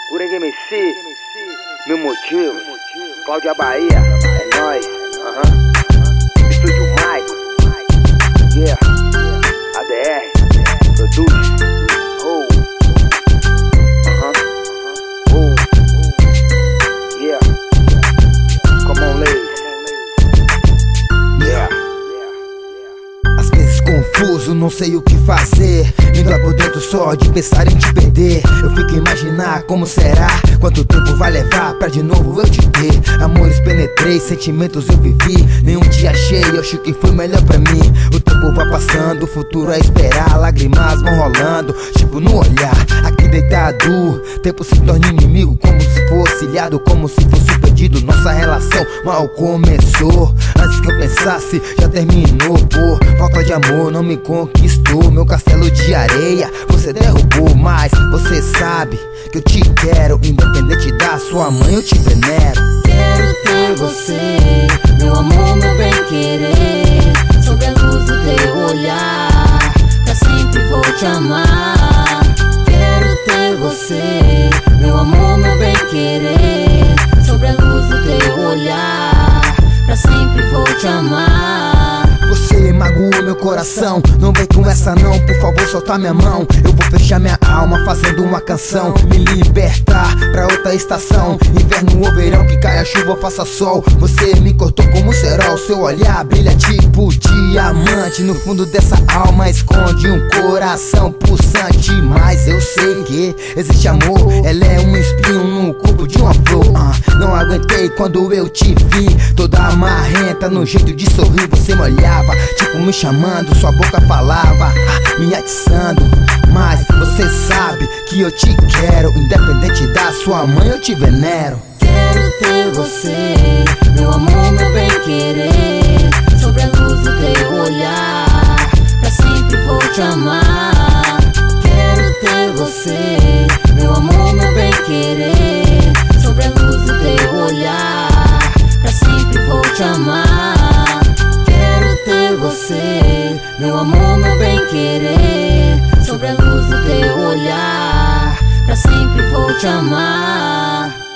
Coringa MC, meu motivo, Cláudia Bahia, é nóis, Estúdio Mike, yeah, ADR, produz, yeah, come on ladies, yeah. Às vezes confuso, não sei o que fazer, me dói por dentro só de pensar em te perder. Eu fico a imaginar como será, quanto tempo vai levar pra de novo eu te ter. Amores penetrei, sentimentos eu vivi, nenhum dia achei, eu acho que foi melhor pra mim. O tempo vai passando, o futuro é esperar, lágrimas vão rolando, tipo no olhar. Aqui deitado, tempo se torna inimigo, como se fosse ilhado, como se fosse perdido. Nossa relação mal começou, antes que eu pensasse já terminou. Por falta de amor não me conquistou, meu castelo de areia você derrubou. Mas você sabe que eu te quero, independente da sua mãe eu te venero. Quero ter você, meu amor, meu bem querer, sob a luz do teu olhar, pra sempre vou te amar. Quero ter você, meu amor, meu bem querer, sob a luz do teu olhar, pra sempre vou te amar. Você magoou meu coração, não vem com essa não, por favor solta minha mão. Eu vou fechar minha alma fazendo uma canção, me libertar pra outra estação. Inverno ou verão, que caia chuva ou faça sol, você me cortou como cerol. Seu olhar brilha tipo diamante, no fundo dessa alma esconde um coração pulsante. Mas eu sei que existe amor, ela é um espinho no corpo de uma flor. Não aguentei quando eu te vi, toda amarrenta no jeito de sorrir. Você me olhava, tipo me chamando, sua boca falava, me atiçando. Mas você sabe que eu te quero, independente da sua mãe eu te venero. Quero ter você, meu amor, meu bem querer, sobre a luz do teu olhar, pra sempre vou te amar. Quero ter você, meu amor, meu bem querer, sobre a luz do teu olhar, pra sempre vou te amar. Quero ter você, meu amor, meu bem querer, sobre a luz do teu olhar, pra sempre vou te amar.